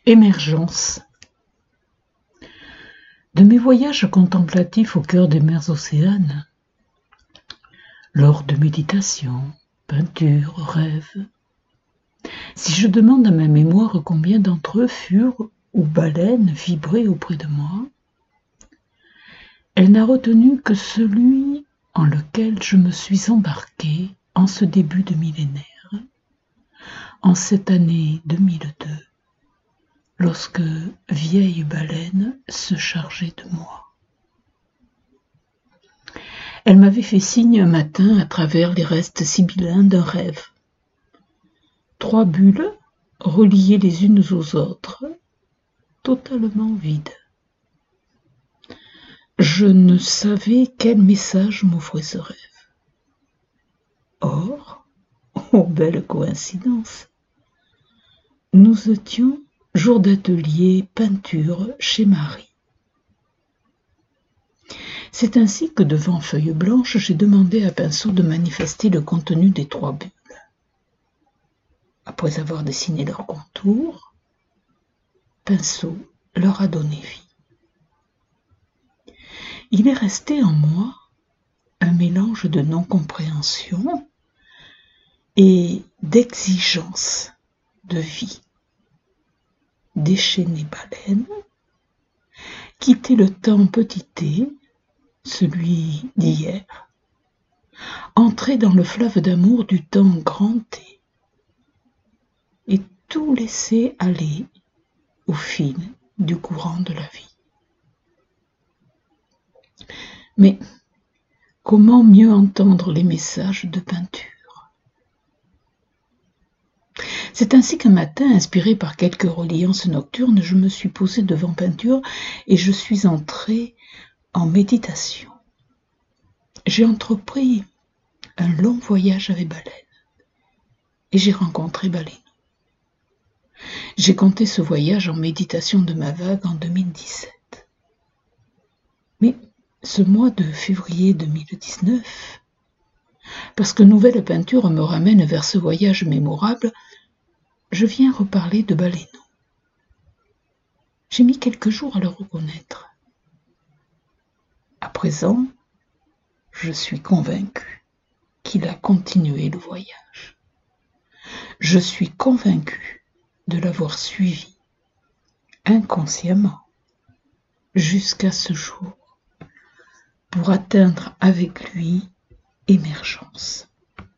Émergence. De mes voyages contemplatifs au cœur des mers océanes, lors de méditation, peinture, rêves, si je demande à ma mémoire combien d'entre eux furent ou baleines vibraient auprès de moi, elle n'a retenu que celui en lequel je me suis embarqué en ce début de millénaire, en cette année 2002, lorsque vieille baleine se chargeait de moi. Elle m'avait fait signe un matin à travers les restes sibyllins d'un rêve. 3 bulles, reliées les unes aux autres, totalement vides. Je ne savais quel message m'offrait ce rêve. Or, oh belle coïncidence, nous étions jour d'atelier peinture chez Marie. C'est ainsi que devant feuille blanche, j'ai demandé à Pinceau de manifester le contenu des 3 bulles. Après avoir dessiné leurs contours, Pinceau leur a donné vie. Il est resté en moi un mélange de non-compréhension et d'exigence de vie. Déchaînée baleine, quitter le temps petit t, celui d'hier, entrer dans le fleuve d'amour du temps grand T, et tout laisser aller au fil du courant de la vie. Mais comment mieux entendre les messages de peinture? C'est ainsi qu'un matin, inspiré par quelques reliances nocturnes, je me suis posé devant peinture et je suis entré en méditation. J'ai entrepris un long voyage avec Baleine et j'ai rencontré Baleineau. J'ai compté ce voyage en méditation de ma vague en 2017. Mais ce mois de février 2019, parce que Nouvelle Peinture me ramène vers ce voyage mémorable, je viens reparler de Baleineau. J'ai mis quelques jours à le reconnaître. À présent, je suis convaincu qu'il a continué le voyage. Je suis convaincu de l'avoir suivi inconsciemment jusqu'à ce jour pour atteindre avec lui émergence.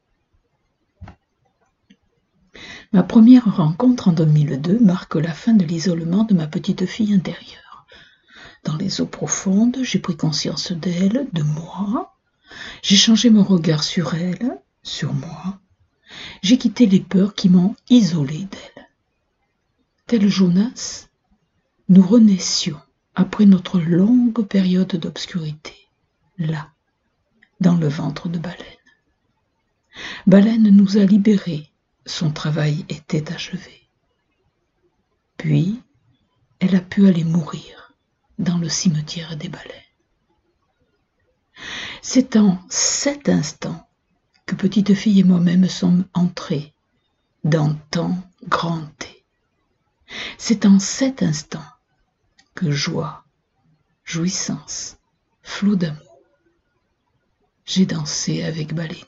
Ma première rencontre en 2002 marque la fin de l'isolement de ma petite fille intérieure. Dans les eaux profondes, j'ai pris conscience d'elle, de moi. J'ai changé mon regard sur elle, sur moi. J'ai quitté les peurs qui m'ont isolé d'elle. Tel Jonas, nous renaissions après notre longue période d'obscurité, là, dans le ventre de Baleine. Baleine nous a libérés, son travail était achevé. Puis, elle a pu aller mourir dans le cimetière des baleines. C'est en cet instant que petite fille et moi-même sommes entrés dans temps grand T. C'est en cet instant que joie, jouissance, flot d'amour, j'ai dansé avec Baleineau.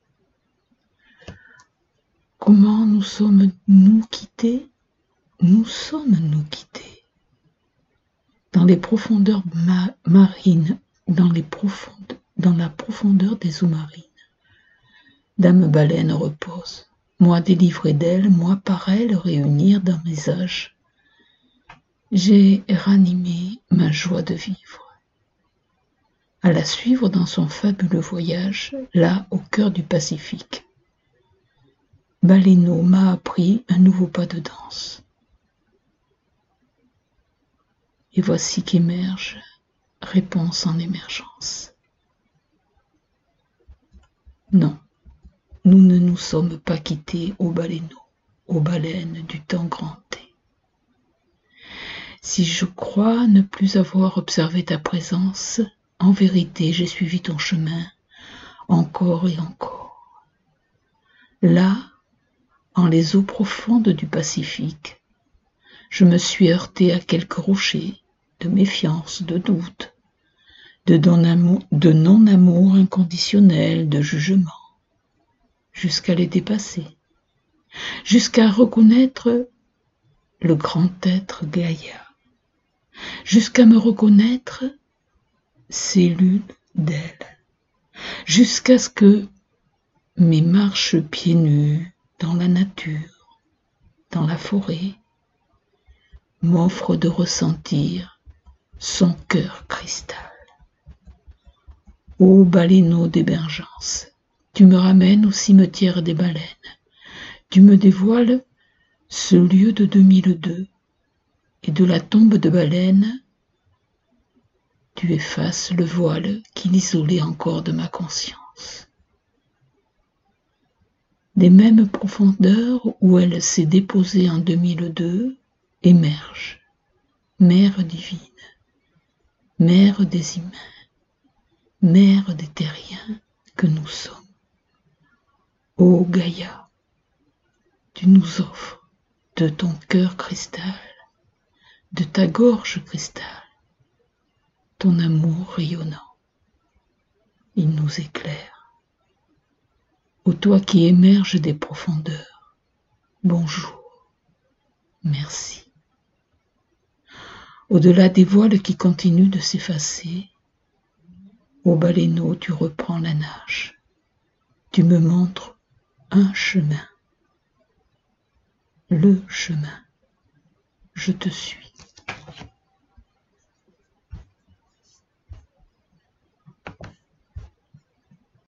Comment nous sommes-nous quittés? Nous sommes-nous quittés dans les profondeurs marines, dans la profondeur des eaux marines. Dame Baleine repose, moi délivré d'elle, moi par elle réunir dans mes âges. J'ai ranimé ma joie de vivre. À la suivre dans son fabuleux voyage, là au cœur du Pacifique. Baleineau m'a appris un nouveau pas de danse. Et voici qu'émerge réponse en émergence. Non, nous ne nous sommes pas quittés au Baleineau, aux baleines du temps grand T. Si je crois ne plus avoir observé ta présence, en vérité j'ai suivi ton chemin, encore et encore. Là, en les eaux profondes du Pacifique, je me suis heurté à quelques rochers de méfiance, de doute, de non-amour inconditionnel, de jugement, jusqu'à les dépasser, jusqu'à reconnaître le grand être Gaïa, jusqu'à me reconnaître cellule d'elle, jusqu'à ce que mes marches pieds nus dans la nature, dans la forêt, m'offrent de ressentir son cœur cristal. Ô baleineau d'émergence, tu me ramènes au cimetière des baleines, tu me dévoiles ce lieu de 2002, et de la tombe de baleine, tu effaces le voile qui l'isolait encore de ma conscience. Des mêmes profondeurs où elle s'est déposée en 2002 émerge, mère divine, mère des humains, mère des terriens que nous sommes. Ô Gaïa, tu nous offres de ton cœur cristal, de ta gorge cristal, ton amour rayonnant. Il nous éclaire. Ô toi qui émerges des profondeurs, bonjour, merci. Au-delà des voiles qui continuent de s'effacer, ô baleineau, tu reprends la nage, tu me montres un chemin, le chemin, je te suis.